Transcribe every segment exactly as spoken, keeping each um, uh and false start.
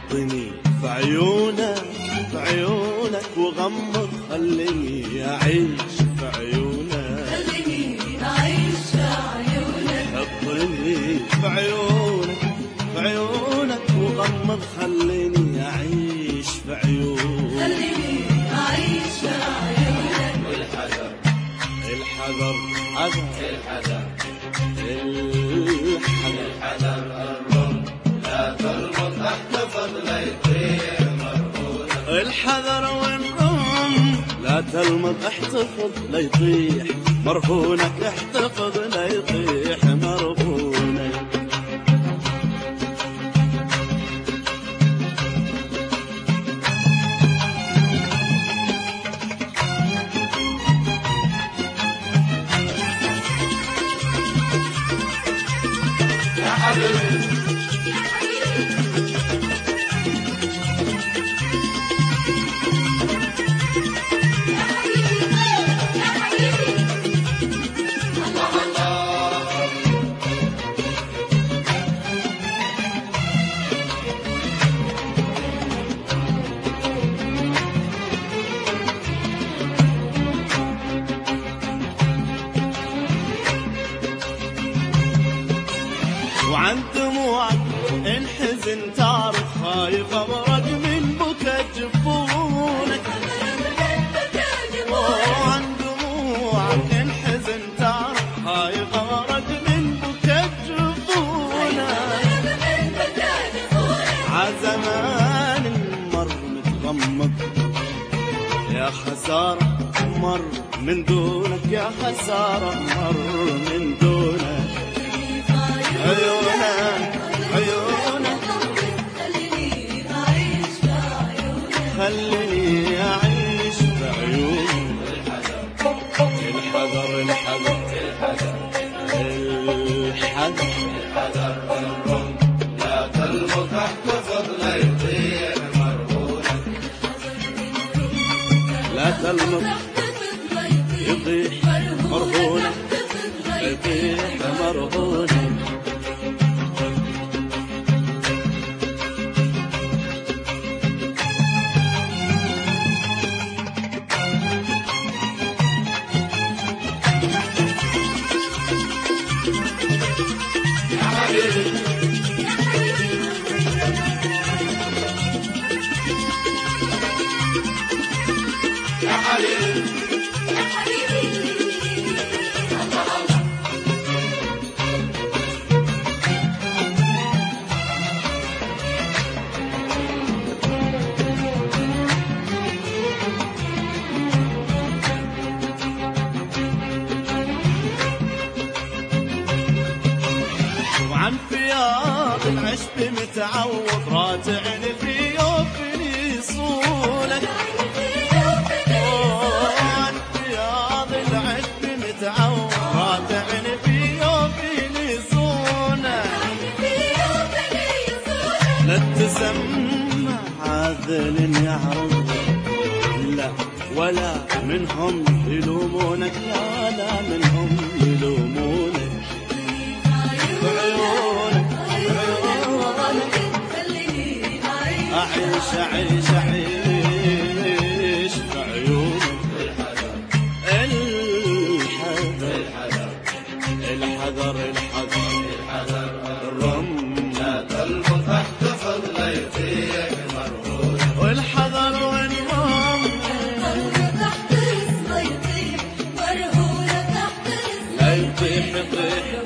حطني في عيونك في عيونك وغمض خليني أعيش في عيونك خليني أعيش في عيونك حطني في عيونك في عيونك وغمض خليني أعيش في عيونك خليني أعيش في عيونك والحذر الحذر حذر الحذر الحذر الرمل لا ترمض احتفظ لا يطيح مرهونك الحذر والرم لا تلمض احتفظ لا يطيح مرهونك احتفظ لا يطيح مرهونك يا حبيبي وعن دموعك انحزن تعرف خايف أبرق من بكى جفونك وعن دموعك انحزن تعرف خايف أبرق من بكى جفونك عزمان مر متغمض يا خسارة مر من دونك يا خسارة مر من دونك عيونك عيونك خليني أعيش في عيونك خليني أعيش في عيونك الحذر الحذر الحذر الرمل لا تلمض احتفظ لا يطيح مرهونك لا تلمض يطيح مرهونك يطيح مرهونك يا حبيبي يا حبيبي وعن فياض العشب متعوض راجعني في يوفني صولك وعن فياض العشب متعوض راجعني في يوفني صولك لا تسمع عاذل يعرض لا ولا منهم يلومونك لا لا منهم يلومونك بعيونك بعيونك خليني أعيش أعيش أعيش أعيش بعيونك الحذر الحذر الحذر الرم لا تلمض احتفظ لا يطيح مرهونك والحذر والرم تحترس لا يطيح مرهونك تحترس لا يطيح يطيح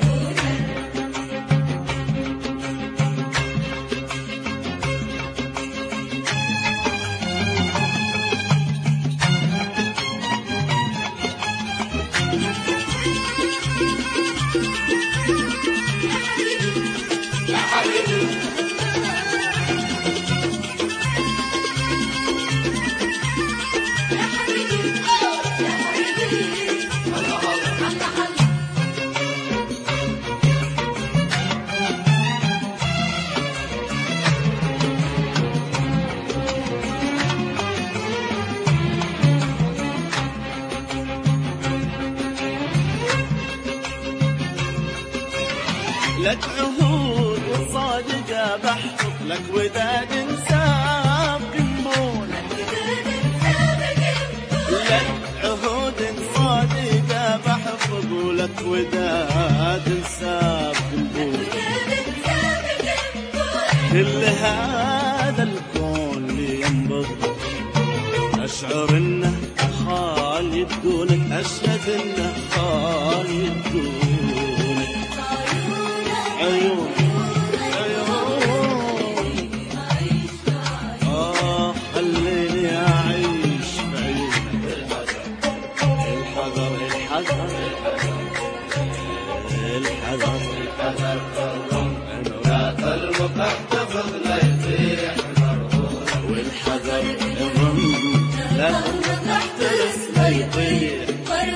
يا حبيبي يا حبيبي يا حبيبي الله الله الله لك عهود صادقة بحفظ لك وداد انسان الوداد انساب بالبول كل هذا الكون اللي ينبض أشعر إنه خالي بدونك أشهد إنه خالي بدونك عيون عيون آه خليني أعيش بعيونك الحذر الحذر الحذر الحذر الرم لا تلمق احتفظ لا يطيح مرهون والحذر الرم لا تلمق احترس لا يطيح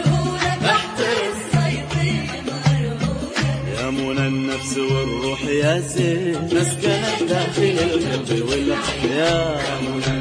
يا منى النفس والروح يا زين مسكنك داخل القلب والحياة يا منى